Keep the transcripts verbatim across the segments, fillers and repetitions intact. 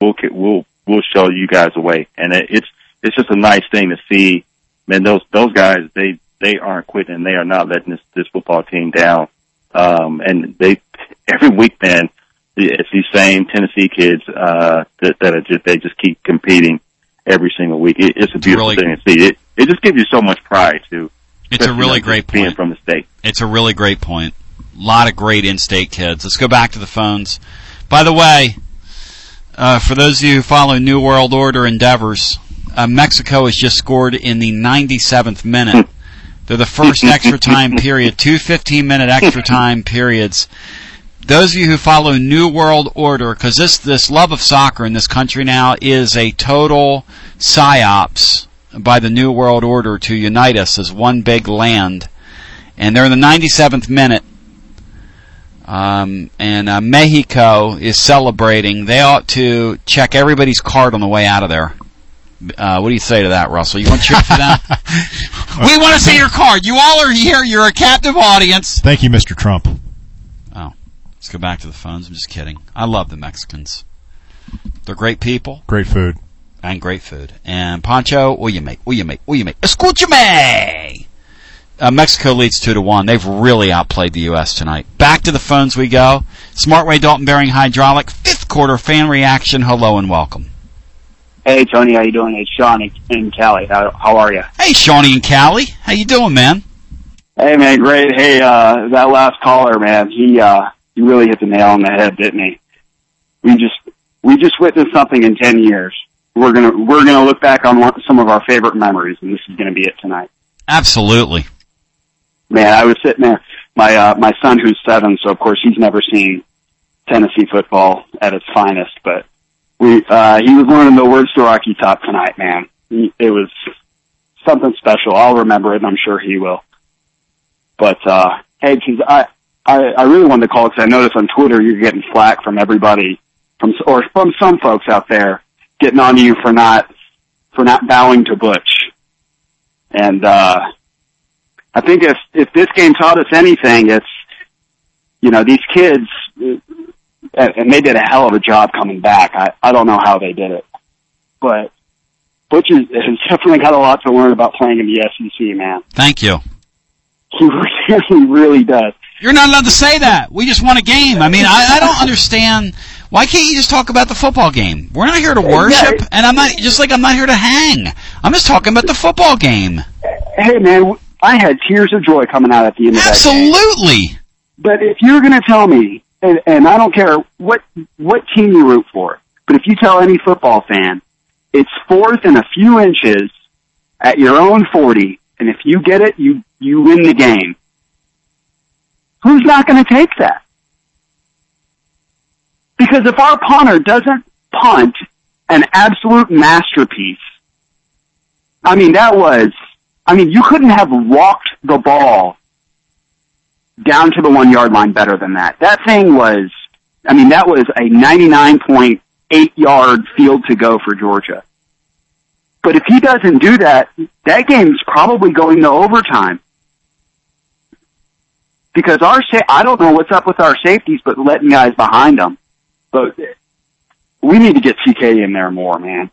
we'll we'll we'll show you guys a way. And it, it's it's just a nice thing to see. Man, those those guys they they aren't quitting, and they are not letting this this football team down. Um, and they every week, man, it's these same Tennessee kids uh, that that are just they just keep competing every single week. It, it's a beautiful really, thing to see. It it just gives you so much pride too. It's a really great point. Being from the state. It's a really great point. A lot of great in-state kids. Let's go back to the phones. By the way, uh, for those of you who follow New World Order endeavors, uh, Mexico has just scored in the ninety-seventh minute. They're the first extra time period, two fifteen-minute extra time periods. Those of you who follow New World Order, because this, this love of soccer in this country now is a total psyops by the New World Order to unite us as one big land. And they're in the ninety-seventh minute. Um, and uh, Mexico is celebrating. They ought to check everybody's card on the way out of there. Uh, what do you say to that, Russell? You want to cheer for that? We want to see your card. You all are here. You're a captive audience. Thank you, Mister Trump. Oh, let's go back to the phones. I'm just kidding. I love the Mexicans. They're great people. Great food. And great food. And Pancho, oye me, oye me, oye me. Escúchame! Uh, Mexico leads two to one. They've really outplayed the U S tonight. Back to the phones we go. Smartway Dalton Bearing Hydraulic, fifth quarter fan reaction. Hello and welcome. Hey, Tony, how you doing? It's Sean in Cali. How, how are you? Hey, Shawnee and Cali. How you doing, man? Hey, man, great. Hey, uh, that last caller, man, he, uh, he really hit the nail on the head, didn't he? We just, we just witnessed something in ten years. We're gonna, we're gonna look back on one, some of our favorite memories, and this is gonna be it tonight. Absolutely. Man, I was sitting there, my, uh, my son who's seven, so of course he's never seen Tennessee football at its finest, but we, uh, he was learning the words to Rocky Top tonight, man. He, it was something special. I'll remember it, and I'm sure he will. But, uh, hey, cause I, I, I really wanted to call because I noticed on Twitter you're getting flack from everybody, from, or from some folks out there getting on you for not, for not bowing to Butch. And, uh, I think if, if this game taught us anything, it's, you know, these kids, and they did a hell of a job coming back. I, I don't know how they did it. But Butch is, has definitely got a lot to learn about playing in the S E C, man. Thank you. He really, really does. You're not allowed to say that. We just won a game. I mean, I, I don't understand. Why can't you just talk about the football game? We're not here to worship, yeah, and I'm not, just like I'm not here to hang. I'm just talking about the football game. Hey, man, I had tears of joy coming out at the end of that game. Absolutely. But if you're going to tell me, and, and I don't care what what team you root for, but if you tell any football fan, it's fourth and a few inches at your own forty, and if you get it, you, you win the game. Who's not going to take that? Because if our punter doesn't punt an absolute masterpiece, I mean, that was, I mean, you couldn't have walked the ball down to the one-yard line better than that. That thing was, I mean, that was a ninety-nine point eight yard field to go for Georgia. But if he doesn't do that, that game's probably going to overtime. Because our, sa- I don't know what's up with our safeties, but letting guys behind them. But we need to get C K in there more, man.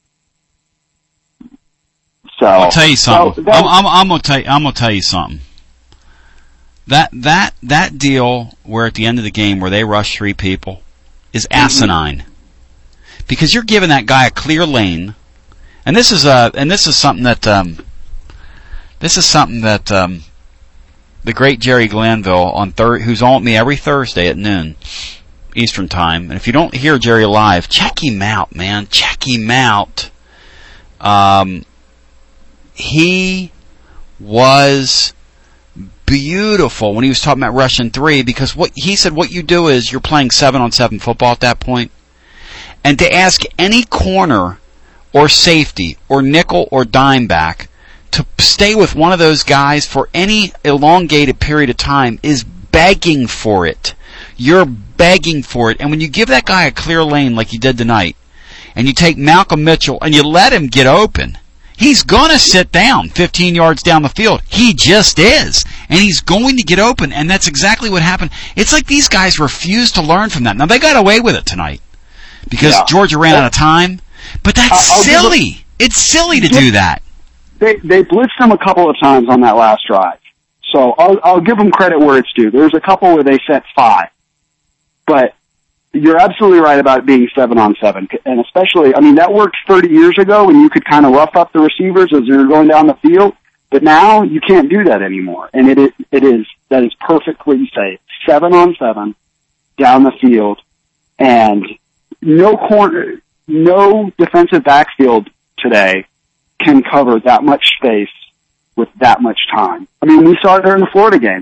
So I'll tell you something. So I'm, I'm, I'm gonna tell you, I'm gonna tell you something. That that that deal where at the end of the game where they rush three people is asinine. Mm-hmm. Because you're giving that guy a clear lane, and this is a and this is something that um, this is something that um, the great Jerry Glanville on thir- who's on with me every Thursday at noon Eastern time. And if you don't hear Jerry live, check him out, man. Check him out. Um, he was beautiful when he was talking about rushing three, because what he said, what you do is you're playing seven on seven football at that point, and to ask any corner or safety or nickel or dime back to stay with one of those guys for any elongated period of time is begging for it. You're begging for it. And when you give that guy a clear lane like you did tonight, and you take Malcolm Mitchell and you let him get open, he's going to sit down fifteen yards down the field. He just is. And he's going to get open, and that's exactly what happened. It's like these guys refuse to learn from that. Now, they got away with it tonight because yeah. Georgia ran out of time. But that's I'll silly. Them, it's silly to do that. They they blitzed them a couple of times on that last drive. So I'll, I'll give them credit where it's due. There's a couple where they set five. But you're absolutely right about it being seven on seven. And especially, I mean, that worked thirty years ago when you could kind of rough up the receivers as they were going down the field. But now you can't do that anymore. And it is, it is, that is perfectly safe. Seven on seven down the field, and no corner, no defensive backfield today can cover that much space with that much time. I mean, we saw it during the Florida game.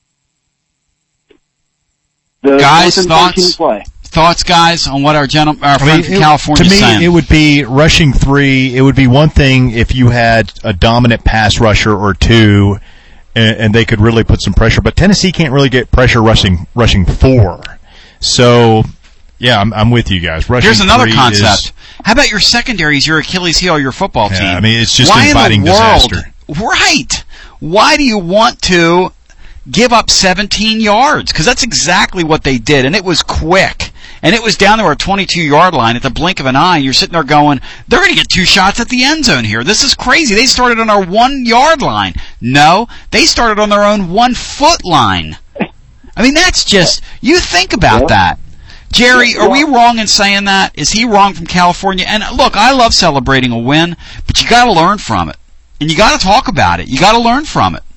The guys, thoughts, play. thoughts, guys, on what our gentleman, our I friend mean, from it, California is saying? To me, it would be rushing three. It would be one thing if you had a dominant pass rusher or two, and, and they could really put some pressure. But Tennessee can't really get pressure rushing rushing four. So, yeah, I'm, I'm with you guys. Rushing Here's another three concept. Is, How about your secondaries, your Achilles heel, your football team? Yeah, I mean, it's just Why inviting in the world, disaster. Right. Why do you want to give up seventeen yards? Because that's exactly what they did, and it was quick. And it was down to our twenty-two-yard line at the blink of an eye. You're sitting there going, they're going to get two shots at the end zone here. This is crazy. They started on our one-yard line. No, they started on their own one-foot line. I mean, that's just, you think about that. Jerry, are we wrong in saying that? Is he wrong from California? And look, I love celebrating a win, but you got to learn from it. And you got to talk about it. You got to learn from it.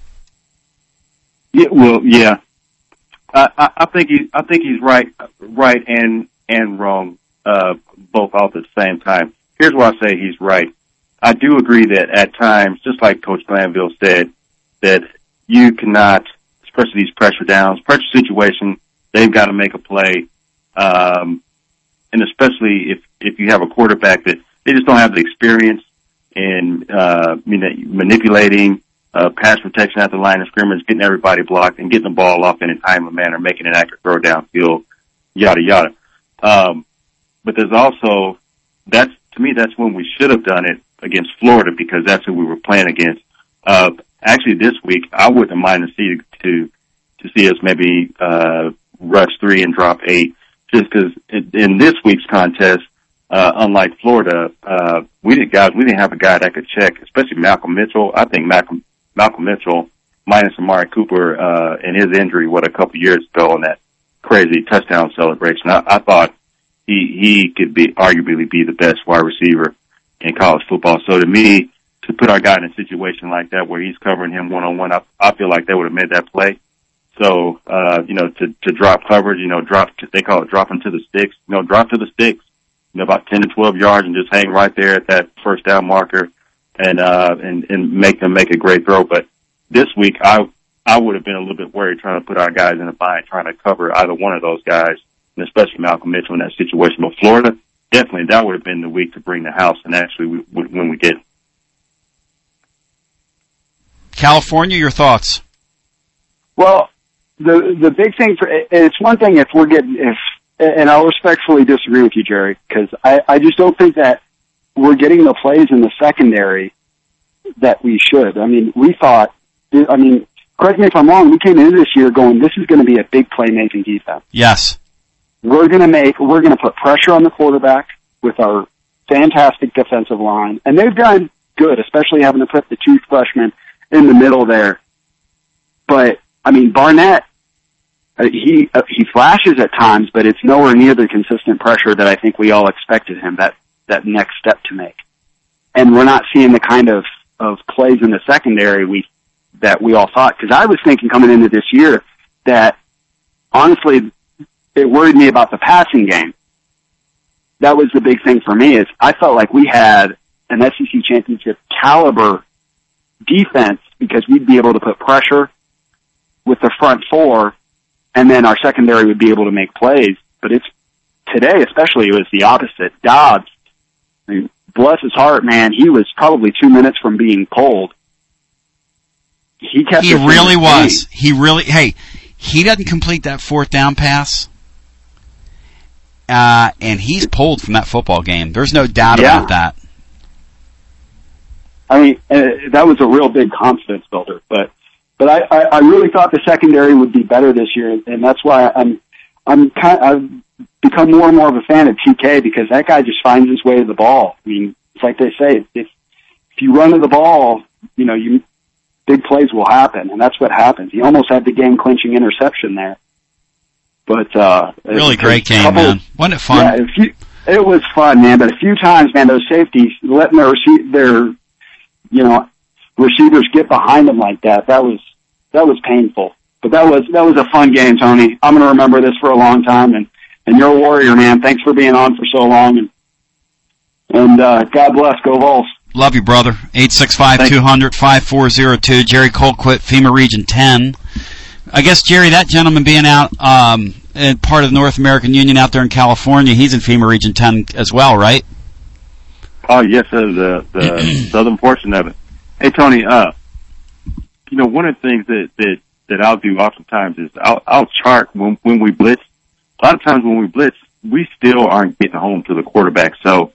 Yeah, well, yeah. Uh, I, I think he, I think he's right, right and and wrong, uh, both off at the same time. Here's why I say he's right. I do agree that at times, just like Coach Glanville said, that you cannot, especially these pressure downs, pressure situation, they've got to make a play, um, and especially if if you have a quarterback that they just don't have the experience in uh, you know, manipulating. Uh, pass protection at the line of scrimmage, getting everybody blocked, and getting the ball off in a timely manner, making an accurate throw downfield, yada, yada. Um, but there's also, that's, to me, that's when we should have done it against Florida, because that's who we were playing against. Uh, actually this week, I wouldn't mind to see, to, to see us maybe, uh, rush three and drop eight, just because in, in this week's contest, uh, unlike Florida, uh, we didn't, guys, we didn't have a guy that could check, especially Malcolm Mitchell. I think Malcolm, Malcolm Mitchell, minus Amari Cooper, uh, and his injury, what, a couple years ago on that crazy touchdown celebration. I, I thought he, he could be, arguably be the best wide receiver in college football. So to me, to put our guy in a situation like that where he's covering him one-on-one, I, I feel like they would have made that play. So, uh, you know, to, to drop coverage, you know, drop, they call it dropping to the sticks, you know, drop to the sticks, you know, about ten to twelve yards and just hang right there at that first down marker. And, uh, and, and make them make a great throw. But this week, I, I would have been a little bit worried trying to put our guys in a bind, trying to cover either one of those guys, and especially Malcolm Mitchell in that situation. But Florida, definitely, that would have been the week to bring the house, and actually, we, we, when we did. California, your thoughts? Well, the, the big thing for, it's one thing if we're getting, if, and I'll respectfully disagree with you, Jerry, because I, I just don't think that we're getting the plays in the secondary that we should. I mean, we thought, I mean, correct me if I'm wrong, we came into this year going, this is going to be a big playmaking defense. Yes. We're going to make, we're going to put pressure on the quarterback with our fantastic defensive line. And they've done good, especially having to put the two freshmen in the middle there. But, I mean, Barnett, uh, he, uh, he flashes at times, but it's nowhere near the consistent pressure that I think we all expected him, that, that next step to make. And we're not seeing the kind of, of plays in the secondary we, that we all thought. Cause I was thinking coming into this year that honestly, it worried me about the passing game. That was the big thing for me is I felt like we had an S E C championship caliber defense because we'd be able to put pressure with the front four and then our secondary would be able to make plays. But it's today, especially, it was the opposite. Dobbs, I mean, bless his heart, man, he was probably two minutes from being pulled. He kept. He really was. He really. Hey, he doesn't complete that fourth down pass, uh, and he's pulled from that football game. There's no doubt yeah. about that. I mean, uh, that was a real big confidence builder. But, but I, I, I really thought the secondary would be better this year, and that's why I'm, I'm kind. I've become more and more of a fan of T K because that guy just finds his way to the ball. I mean, it's like they say, if if you run to the ball, you know, you big plays will happen, and that's what happens. He almost had the game-clinching interception there. But uh, really great game, couple, man. Wasn't it fun? Yeah, a few, it was fun, man. But a few times, man, those safeties letting their their you know receivers get behind them like that. That was that was painful. But that was that was a fun game, Tony. I'm going to remember this for a long time. And and you're a warrior, man. Thanks for being on for so long. And and uh, God bless. Go Vols. Love you, brother. eight six five, two hundred, five four zero two. Jerry Colquitt, FEMA Region ten. I guess, Jerry, that gentleman being out um, in part of the North American Union out there in California, he's in FEMA Region ten as well, right? Oh, yes, sir. The, the southern portion of it. Hey, Tony, uh, you know, one of the things that, that, that I'll do oftentimes is I'll, I'll chart when, when we blitz. A lot of times when we blitz, we still aren't getting home to the quarterback. So,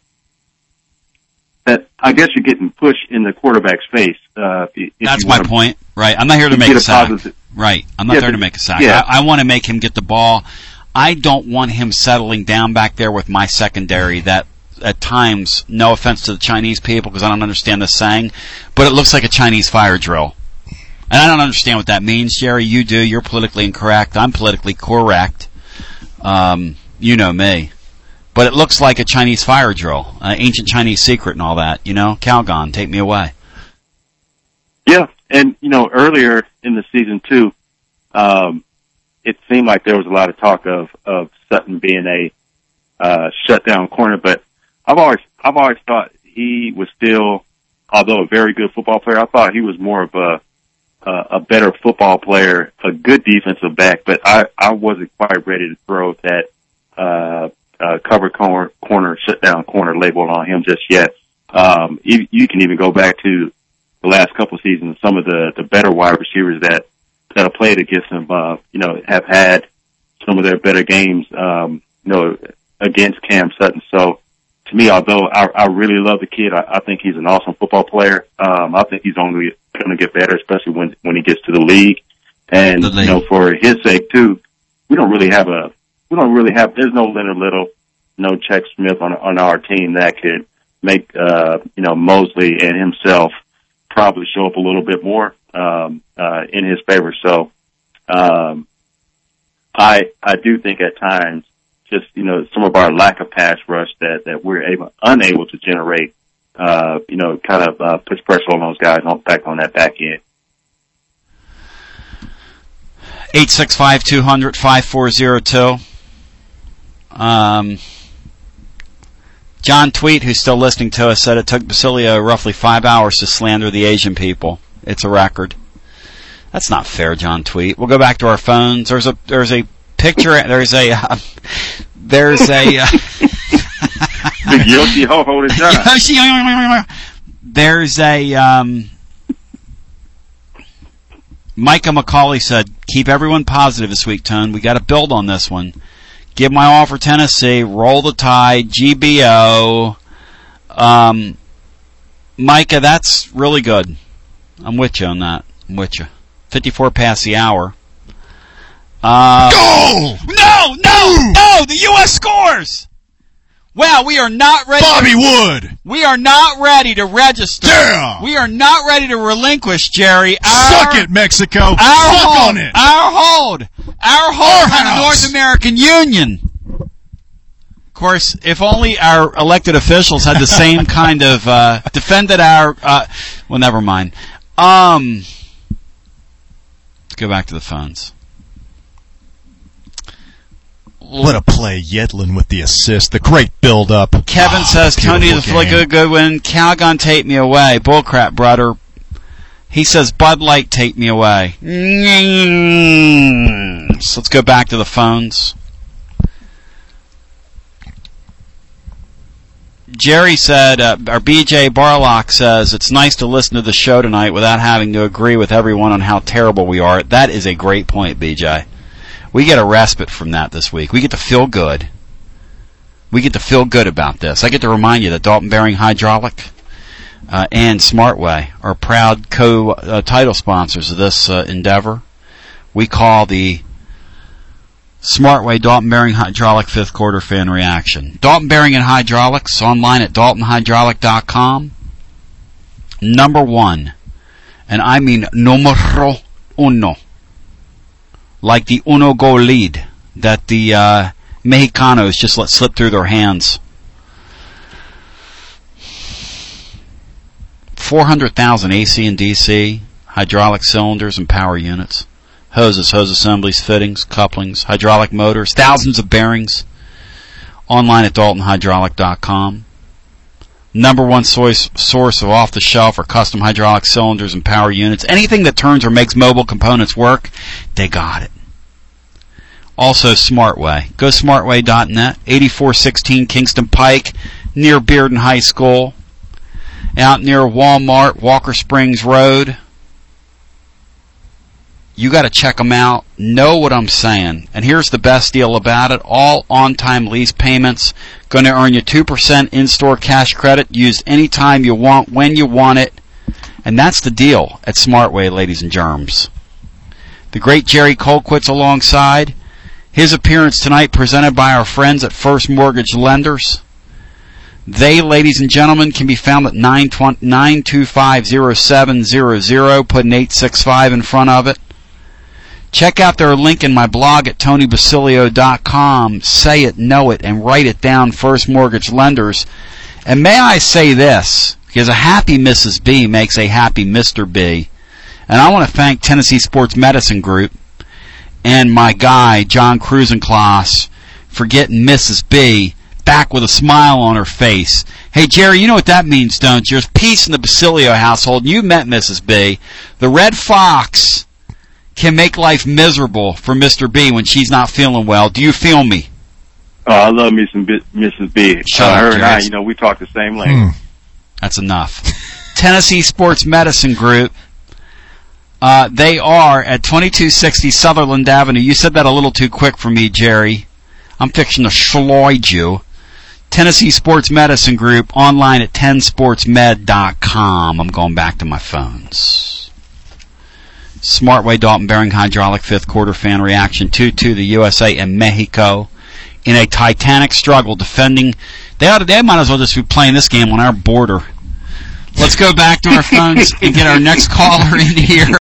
that I guess you're getting pushed in the quarterback's face. Uh, if That's you my wanna, point, right? I'm not here to make a, a sack, positive, right? I'm not yeah, there to make a sack. Yeah. I, I want to make him get the ball. I don't want him settling down back there with my secondary. That at times, no offense to the Chinese people, because I don't understand the saying, but it looks like a Chinese fire drill, and I don't understand what that means. Jerry, you do. You're politically incorrect. I'm politically correct. Um, you know me. But it looks like a Chinese fire drill, uh, ancient Chinese secret and all that. You know, Calgon, take me away. Yeah, and, you know, earlier in the season, too, um, it seemed like there was a lot of talk of, of Sutton being a uh, shutdown corner, but I've always I've always thought he was still, although a very good football player, I thought he was more of a uh, a better football player, a good defensive back, but I, I wasn't quite ready to throw that uh Uh, cover corner, corner, shut down corner label on him just yet. Um, you, you can even go back to the last couple of seasons. Some of the, the better wide receivers that, that have played against him, uh, you know, have had some of their better games, um, you know, against Cam Sutton. So to me, although I, I really love the kid, I, I think he's an awesome football player. Um, I think he's only going to get better, especially when, when he gets to the league. And, the league. you know, for his sake too, we don't really have a, We don't really have, there's no Leonard Little, no Chuck Smith on, on our team that could make, uh, you know, Mosley and himself probably show up a little bit more, um, uh, in his favor. So, um, I, I do think at times just, you know, some of our lack of pass rush that, that we're able, unable to generate, uh, you know, kind of, uh, puts pressure on those guys on back on that back end. eight six five, two hundred, five four zero two. Um, John Tweet, who's still listening to us, said it took Basilio roughly five hours to slander the Asian people. It's a record. That's not fair, John Tweet. We'll go back to our phones. There's a there's a picture. There's a uh, there's a uh, Yoshi Ho Ho to John. There's a um, Micah McCauley said, "Keep everyone positive this week, Tone. We got to build on this one. Give my all for Tennessee. Roll the Tide. G B O." Um, Micah, that's really good. I'm with you on that. I'm with you. fifty-four past the hour. Uh, Go! No, no, no! The U S scores! Wow, we are not ready. Bobby to, Wood! We are not ready to register. Damn! We are not ready to relinquish, Jerry. Our, Suck it, Mexico! Our Suck hold, on it! Our hold! Our hold Our on the house. North American Union! Of course, if only our elected officials had the same kind of, uh, defended our, uh, well, never mind. Um, let's go back to the phones. What a play, Yedlin with the assist. The great build-up. Kevin oh, says, Tony is a game. good, good win. Calgon, take me away. Bullcrap, brother. He says, Bud Light, take me away. So let's go back to the phones. Jerry said, uh, or B J Barlock says, it's nice to listen to the show tonight without having to agree with everyone on how terrible we are. That is a great point, B J. We get a respite from that this week. We get to feel good. We get to feel good about this. I get to remind you that Dalton Bearing Hydraulic uh, and Smartway are proud co-title uh, sponsors of this uh, endeavor. We call the Smartway, Dalton Bearing Hydraulic, fifth quarter fan reaction. Dalton Bearing and Hydraulics, online at dalton hydraulic dot com. Number one, and I mean numero uno, like the uno goal lead that the uh, Mexicanos just let slip through their hands. four hundred thousand A C and D C, hydraulic cylinders and power units, hoses, hose assemblies, fittings, couplings, hydraulic motors, thousands of bearings. Online at dalton hydraulic dot com. Number one source, source of off-the-shelf or custom hydraulic cylinders and power units. Anything that turns or makes mobile components work, they got it. Also, Smartway. Go smartway dot net, eighty-four sixteen Kingston Pike, near Bearden High School, out near Walmart, Walker Springs Road. You got to check them out. Know what I'm saying. And here's the best deal about it. All on-time lease payments. Going to earn you two percent in-store cash credit. Used anytime you want, when you want it. And that's the deal at Smartway, ladies and germs. The great Jerry Colquitt's alongside. His appearance tonight presented by our friends at First Mortgage Lenders. They, ladies and gentlemen, can be found at nine two five, zero seven zero zero. Put an eight six five in front of it. Check out their link in my blog at tony basilio dot com. Say it, know it, and write it down, First Mortgage Lenders. And may I say this, because a happy Missus B makes a happy Mister B. And I want to thank Tennessee Sports Medicine Group and my guy, John Cruisenclass, for getting Missus B back with a smile on her face. Hey, Jerry, you know what that means, don't you? There's peace in the Basilio household. You met Missus B. The Red Fox can make life miserable for Mister B when she's not feeling well. Do you feel me? Oh, I love me some B- Missus B. Shut uh, up, her and I, Jerry. you know, we talk the same language. Hmm. That's enough. Tennessee Sports Medicine Group. Uh, they are at twenty-two sixty Sutherland Avenue. You said that a little too quick for me, Jerry. I'm fixing to schloid you. Tennessee Sports Medicine Group, online at ten sports med dot com. I'm going back to my phones. Smartway, Dalton Bearing Hydraulic, fifth quarter fan reaction. two two the U S A and Mexico in a titanic struggle defending. They ought to, they might as well just be playing this game on our border. Let's go back to our phones and get our next caller in here.